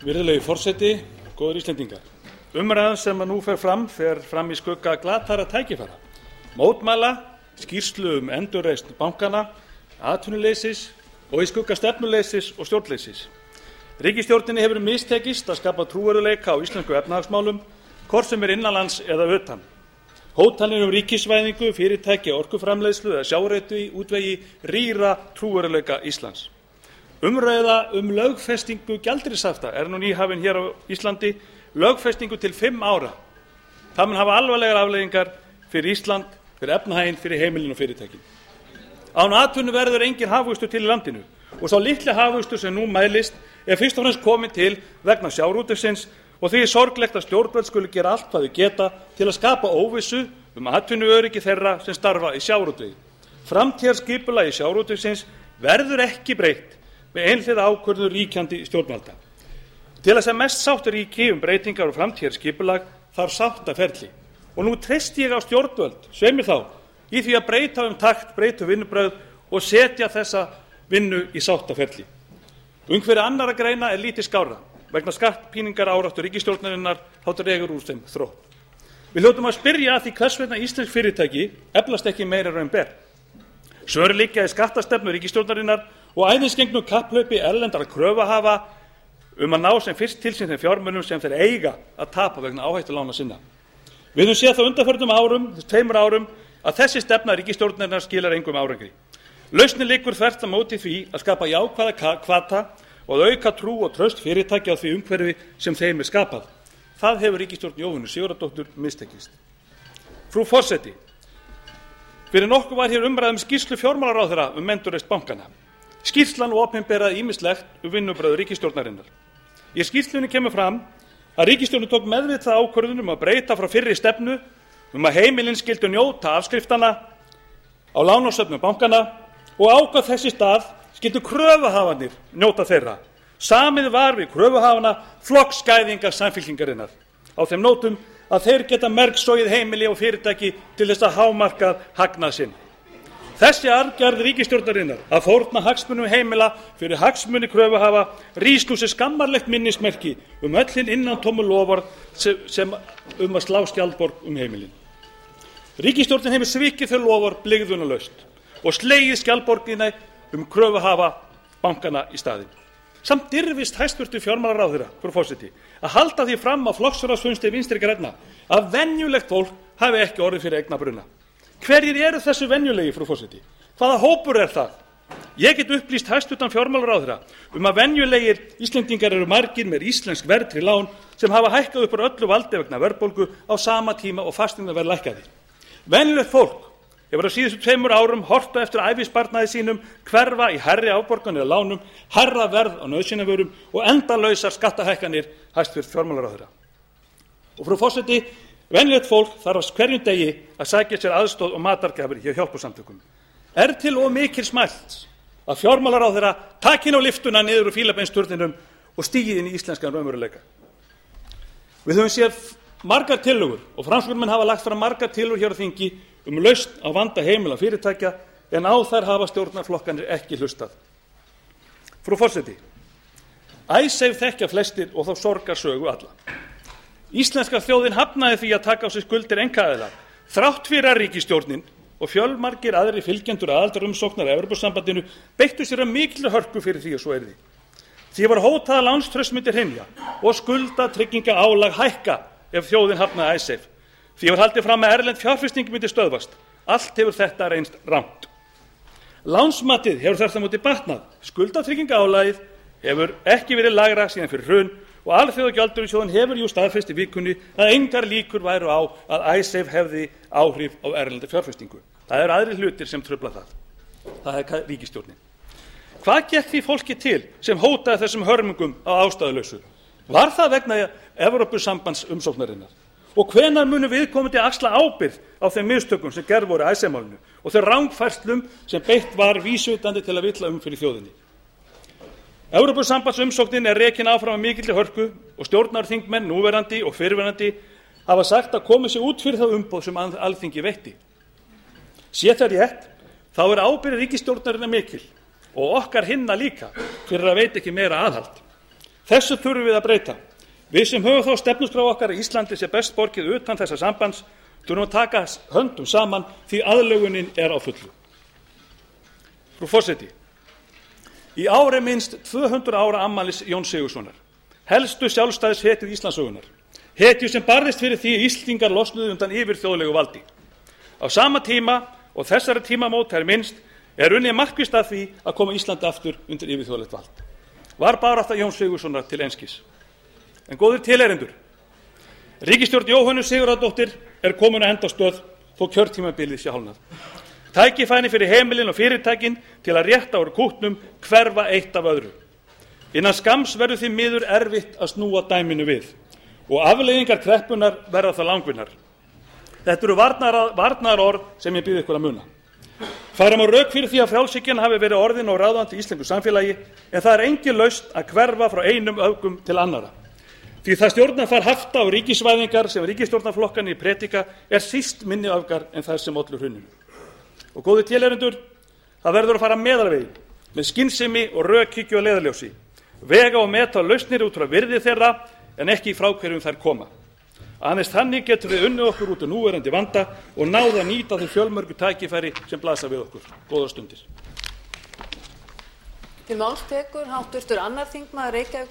Virðulegi forseti, góðir Íslendingar. Umræðan sem nú fer fram í skugga glataðra tækifæra, mótmæla, skýrslu endurreisn bankanna, atvinnuleysis og í skugga stefnuleysis og stjórnleysis. Ríkisstjórninni hefur mistekist að skapa trúverðugleika á íslensku efnahagsmálum, hvort sem innanlands eða utan. Hótanir ríkisvæðingu, fyrirtækja, orkuframleiðslu eða sjávarútvegi útvegi rýra trúverðugleika Íslands. Umræða lögfestingu gjaldeyrishafta nú nýhafin hér á Íslandi, lögfestingu til 5 ára. Það mun hafa alvarlegar afleiðingar fyrir Ísland, fyrir efnahaginn, fyrir heimilin og fyrirtækin. Án atvinnu verður engin hagvöxtur til í landinu og sá litli hagvöxtur sem nú mælist fyrst og fremst kominn til vegna sjávarútvegsins og því sorglegt að stjórnvöld skuli gera allt hvað þau geta til að skapa óvissu atvinnuöryggi þeirra sem starfa í sjávarútvegi. Framtíðarskipulagi sjávarútvegsins verður ekki breytt með einhliða ákvörðun ríkjandi stjórnvalda. Til að sem mest sátt ríki breytingar og framtíðarskipulag þarf sáttaferli og nú treysti ég á stjórnvöld, svei mér þá, í því að breyta takt, breyta vinnubrögð og setja þessa vinnu í sáttaferli. Umhverfi annarra greina lítið skárra. Vegna skattpíningar áráttu ríkisstjórnarinnar þá dregur úr þeim þrótt. Við hljótum að spyrja að því hvers vegna íslensk fyrirtæki eflast ekki meira raun ber. Svör liggja í skattastefnu ríkisstjórnarinnar og æðisgengnu kapphlaupi erlendra kröfuhafa að ná sem fyrst til sín þeim fjármunum sem þeir eiga að tapa vegna áhættulána sinna. Við höfum séð það undanförnum 2 árum að þessi stefna ríkisstjórnarinnar skilar engum árangri. Lausnin liggur þvert á móti því að skapa jákvæða hvata og að auka trú og traust fyrirtækja á því umhverfi sem þeim skapað. Það hefur ríkisstjórn Jóhönnu Sigurðardóttur mistekist. Frú forseti, fyrir nokkuð var hér umræða skýrslu fjármálaráðherra endurreisn bankanna. Skýrslan opinberaði ýmislegt vinnubrögð ríkisstjórnarinnar. Í skýrslunni kemur fram að ríkisstjórnin tók meðvitaða ákvörðun að breyta frá fyrri stefnu að heimilin skyldu njóta afskriftana á lánasöfnum bankanna og ákvað þess í stað skyldu kröfuhafarnir njóta þeirra. Samið var við kröfuhafana flokksgæðinga Samfylkingarinnar á þeim nótum að þeir geta mergsogið heimili og fyrirtæki til þess að hámarka hagnað sinn. Þessi aðgerð ríkisstjórnarinnar að fórna hagsmunum heimila fyrir hagsmuni kröfuhafa rís nú sem skammarlegt minnismerki öll hin innantómu loforð sem að slá skjaldborg heimilin. Ríkisstjórnin hefur svikið þau loforð blygðunarlaust og slegið skjaldborgina kröfuhafa bankana í staðinn. Samt dirfist hæstvirtur fjármálaráðherra, frú forseti, að halda því fram á flokksráðsfundi Vinstri grænna að venjulegt fólk hafi ekki orðið fyrir eignabruna. Hverjir eru þessu venjulegi, frú forseti? Hvaða hópur það? Ég get upplýst hæstvirtan fjármálaráðherra að venjulegir Íslendingar eru margir með íslensk verðtryggð lán sem hafa hækkað upp úr öllu valdi vegna verðbólgu á sama tíma og fasteignaverð lækkaði. Venjulegt fólk hefur á síðustu 2 árum horft á eftir ævisparnaði sínum hverfa í hærri afborganir af lánum, hærra verð á nauðsynjavörum og endalausar skattahækkanir hæstvirts fjármálaráðherra. Og frú forseti, venjulegt fólk þarf hverjum degi að sækja sér aðstoð og matargjafir hjá hjálparsamtökum. Til of mikil smælt að fjármálaráðherra taki nú lyftuna niður úr fílabeinsturninum og stígi inn í íslenskan raunveruleika. Við höfum séð margar tillögur og Framsóknarmenn hafa lagt fram margar tillögur hér á þingi lausn á vanda heimila og fyrirtækja en á þær hafa stjórnarflokkarnir ekki hlustað. Frú forseti, Icesave þekkja flestir og þá sorgarsögu alla. Íslenska þjóðin hafnaði því að taka á sig skuldir einkaaðila þrátt fyrir að ríkisstjórnin og fjölmargir aðrir fylgjendur aðildarumsóknar að Evrópusambandinu beittu sér að mikilli hörku fyrir því og svo yrði. Því var hótað að lánstraust myndi hrynja og skuldatryggingaálag hækka ef þjóðin hafnaði Icesave. Því var haldið fram að erlend fjárfesting myndi stöðvast. Allt hefur þetta reynst rangt. Lánsmatið hefur þar það móti batnað. Skuldatryggingaálagið hefur ekki verið lægra síðan fyrir hrun og Alþjóðagjaldeyrissjóðurinn hefur staðfest í vikunni að engar líkur væru á að Icesave hefði áhrif á erlenda fjárfestingu. Það eru aðrir hlutir sem trufla það. Það er ríkisstjórnin. Hvað gekk því fólki til sem hótaði þessum hörmungum á ástæðulausu? Var það vegna Evrópusambandsumsóknarinnar? Og hvenær munu viðkomandi axla ábyrgð á þeim mistökum sem gerð voru í Icesave-málinu og þeim rangfærslum sem beitt var vísvitandi til að villa fyrir þjóðinni? Evrópusambandsumsóknin rekin áfram af mikilli hörku og stjórnarþingmenn núverandi og fyrrverandi hafa sagt að komið sér út fyrir það umboð sem Alþingi veitti. Sé það rétt, þá ábyrgð ríkisstjórnarinnar mikil og okkar hinna líka fyrir að veita ekki meira aðhald. Þessu þurfum við að breyta. Við sem höfum þá stefnuskrá okkar að Íslandi sé best borgið utan þessa sambands þurfum að taka höndum saman því aðlögunin er á fullu. Frú forseti, í ár er minnst 200 ára afmælis Jóns Sigurðssonar, helstu sjálfstæðishetju Íslandssögunnar, hetju sem barðist fyrir því að Íslendingar losnuðu undan yfirþjóðlegu valdi. Á sama tíma og þessari tímamót er minnst er unnið markvisst að því að koma Íslandi aftur undir yfirþjóðlegt vald. Var barátta Jóns Sigurðssonar til einskis. En góðir tilheyrendur, ríkisstjórn Jóhönnu Sigurðardóttur er komin að endastöð þó kjörtímabilið sé hálfnað. Tækifæri fyrir heimilin og fyrirtækin til að rétta úr kútnum hverfa eitt af öðru. Innan skamms verður því miður erfitt að snúa dæminu við og afleiðingar kreppunnar verða það langvinnar. Þetta eru varnaðarorð sem ég býð ykkur að muna. Færa má rök fyrir því að frjálshyggjan hafi verið orðin og ráðandi í íslensku samfélagi, en það er engin lausn að hverfa frá einum öfgum til annarra. Því það stjórnarfar hafta og ríkisvæðingar sem ríkisstjórnarflokkarnir predika er síst minni öfgar en þær sem ollu hruninu. Og góðir tilheyrendur, það verður að fara meðalveginn með skynsemi og rökhyggju og leiðarljósi, vega og meta lausnir út frá virði þeirra en ekki frá hverjum þær koma. Aðeins þannig getum við unnið okkur út úr núverandi vanda og náð að nýta þau fjölmörgu tækifæri sem blasa við okkur. Góðar stundir. Til máls tekur hv. 2. þingmaður Reykjavíkurkjördæmis